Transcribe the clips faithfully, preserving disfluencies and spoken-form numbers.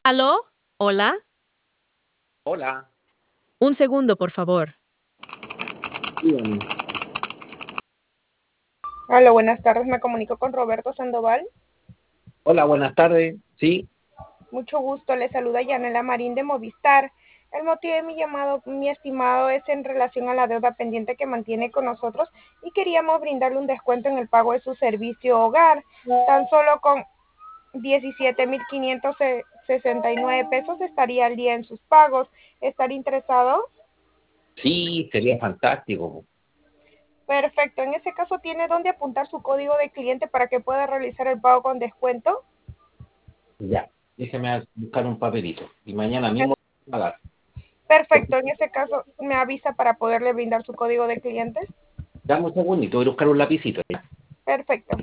¿Aló? ¿Hola? Hola, Un segundo, por favor. dígame. Hola, buenas tardes. Me comunico con Roberto Sandoval. Hola, buenas tardes. Sí, Mucho gusto. Le saluda Yanela Marín de Movistar. El motivo de mi llamado, mi estimado, es en relación a la deuda pendiente que mantiene con nosotros y queríamos brindarle un descuento en el pago de su servicio hogar. Tan solo con diecisiete mil quinientos sesenta y nueve pesos estaría al día en sus pagos. ¿Estaría interesado? sí, sería fantástico. Perfecto. En ese caso, ¿tiene dónde apuntar su código de cliente para que pueda realizar el pago con descuento? Ya, déjeme buscar un papelito y mañana mismo voy a pagar. Perfecto, en ese caso me avisa para poderle brindar su código de clientes. Dame un segundito, voy a buscar un lapicito. ¿Ya? Perfecto.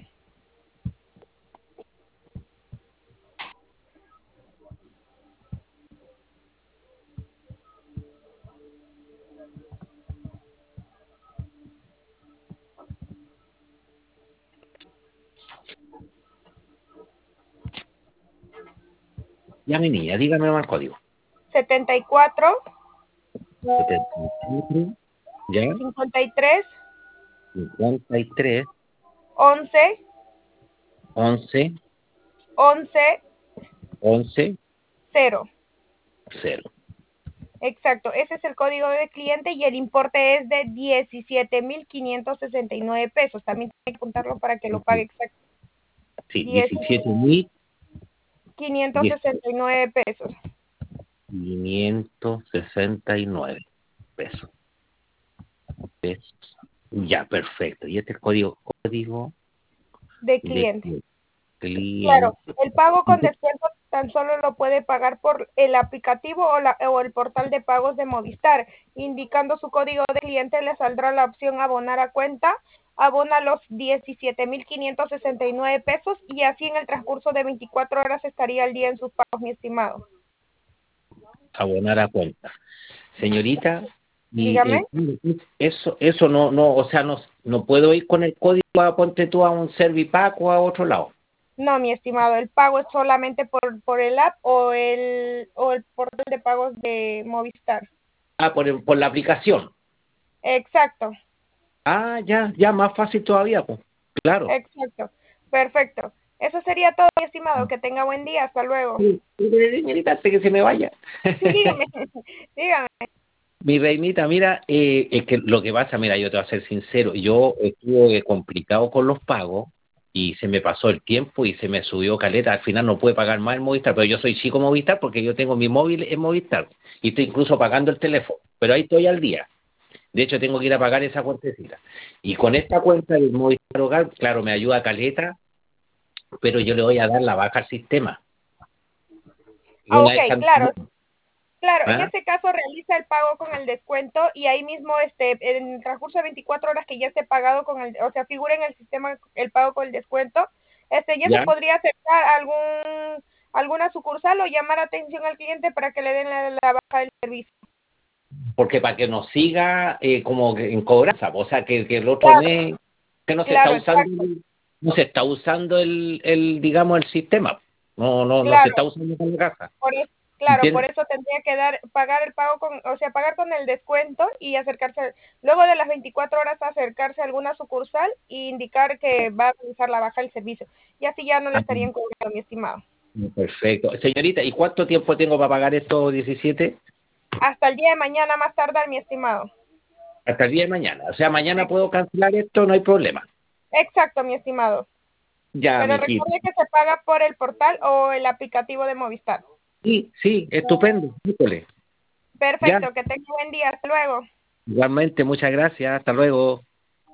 Ya, mi niña, dígame más el código. setenta y cuatro, setenta y cuatro, ya, cincuenta y tres, cincuenta y tres, once, once, once, once, cero. cero. Exacto, ese es el código de cliente y el importe es de diecisiete mil quinientos sesenta y nueve pesos. También tiene que apuntarlo para que lo pague exacto. Sí, diecisiete mil quinientos sesenta y nueve pesos. quinientos sesenta y nueve pesos. pesos. Ya, perfecto. Y este es código, código De de cliente. Claro, cliente. el pago con descuento tan solo lo puede pagar por el aplicativo o, la, o el portal de pagos de Movistar. Indicando su código de cliente le saldrá la opción abonar a cuenta, abona los diecisiete mil quinientos sesenta y nueve pesos y así en el transcurso de veinticuatro horas estaría al día en sus pagos, mi estimado. Abonar a cuenta. Señorita, y Dígame. eh, eso eso no no o sea no no puedo ir con el código a ponte tú a un Servipack o a otro lado. No, mi estimado, el pago es solamente por, por el app o el, o el portal de pagos de Movistar. Ah, por el- por la aplicación. Exacto. Ah, ya, ya más fácil todavía, pues. Claro. Exacto, perfecto. Eso sería todo, mi estimado. Que tenga buen día. Hasta luego. Sí, señorita, antes que se me vaya. Sí, dígame, dígame. Mi reinita, mira, eh, es que lo que pasa, mira, yo te voy a ser sincero, yo estuve complicado con los pagos y se me pasó el tiempo y se me subió caleta, al final no pude pagar más el Movistar, pero yo soy chico Movistar porque yo tengo mi móvil en Movistar y estoy incluso pagando el teléfono, pero ahí estoy al día. De hecho, tengo que ir a pagar esa cuentecita. Y con esta cuenta del Movistar Hogar, claro, me ayuda caleta, pero yo le voy a dar la baja al sistema. Ah, Una ok, vez que- claro, claro. En ¿Ah? ese caso realiza el pago con el descuento y ahí mismo, este, en el transcurso de veinticuatro horas que ya esté pagado con el, o sea, figura en el sistema el pago con el descuento, este, ya se ¿Ya? podría acercar a algún, alguna sucursal o llamar atención al cliente para que le den la, la baja del servicio. Porque para que nos siga eh, como que en cobranza, o sea, que, que el otro Claro, mes, que no se está claro, usando, exacto, el- no se está usando el, el digamos, el sistema. No, no, no se claro. está usando con la casa. Por eso, claro, por ¿Entiendes? eso tendría que dar, pagar el pago con, o sea, pagar con el descuento y acercarse, luego de las veinticuatro horas acercarse a alguna sucursal e indicar que va a realizar la baja del servicio. Y así ya no le Ah, estarían cobrando, mi estimado. perfecto. Señorita, ¿y cuánto tiempo tengo para pagar estos diecisiete? Hasta el día de mañana más tardar, mi estimado. Hasta el día de mañana. O sea, mañana puedo cancelar esto, no hay problema. Exacto, mi estimado. Ya, Pero mijito. recuerde que se paga por el portal o el aplicativo de Movistar. Sí, sí, estupendo. Híjole. Ya, Perfecto, que tenga buen día. Hasta luego. igualmente, muchas gracias. Hasta luego.